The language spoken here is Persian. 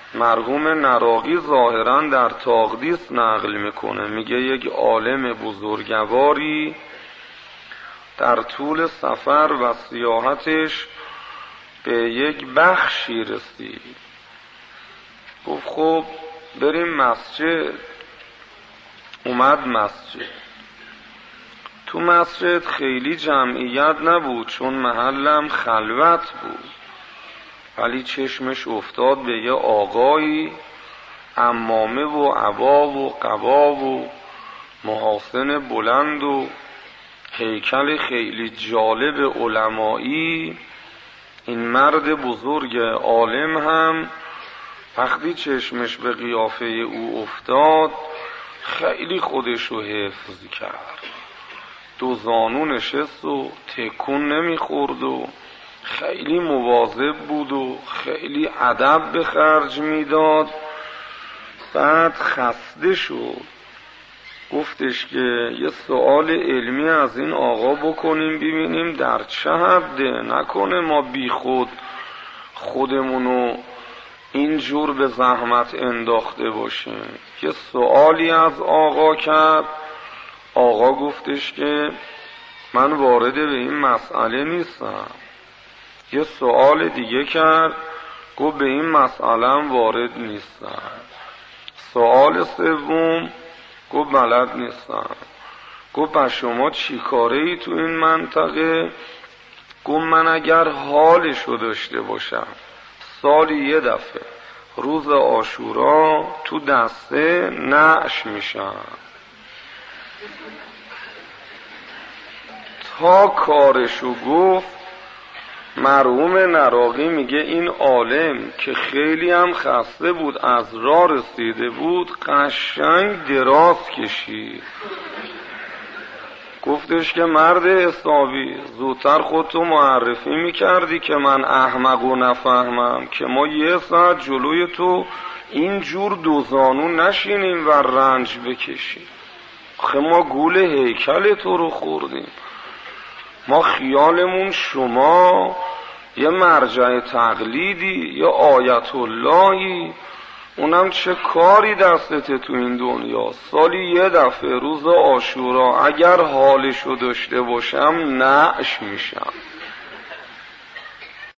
مرحوم نراقی ظاهراً در تاقدیس نقل میکنه، میگه یک عالم بزرگواری در طول سفر و سیاحتش به یک بخشی رسید. گفت خب بریم مسجد. اومد مسجد. تو مسجد خیلی جمعیت نبود چون محلم خلوت بود، ولی چشمش افتاد به یه آقایی عمامه و عبا و قبا و محاسن بلند و هیکل خیلی جالب علمایی. این مرد بزرگ عالم هم وقتی چشمش به قیافه او افتاد خیلی خودشو حفظ کرد، دو زانو نشست و تکون نمیخورد و خیلی مواظب بود و خیلی ادب به خرج میداد. بعد خسته شد، گفتش که یه سوال علمی از این آقا بکنیم ببینیم در چه حده، نکنه ما بی خودمونو اینجور به زحمت انداخته باشیم. یه سوالی از آقا کرد. آقا گفتش که من وارد به این مسئله نیستم. یه سوال دیگه کرد، گفت به این مسئله وارد نیستم. سوال سوم گفت بلد نیستم. گفت پس شما چی کاره ای تو این منطقه؟ گفت من اگر حالشو داشته باشم سالی یه دفعه روز عاشورا تو دسته نعش میشم. تا کارشو گفت مرحوم نراقی میگه این عالم که خیلی هم خسته بود از راه رسیده بود قشنگ دراز کشید. گفتش که مرد حسابی زودتر خودتو معرفی میکردی که من احمق و نفهمم که ما یه ساعت جلوی تو اینجور دوزانو نشینیم و رنج بکشیم. آخه ما گول هیکل تو رو خوردیم. ما خیالمون شما یه مرجع تقلیدی یا آیت اللهی، اونم چه کاری دستته تو این دنیا. سالی یه دفعه روز عاشورا اگر حالشو داشته باشم نعش میشم.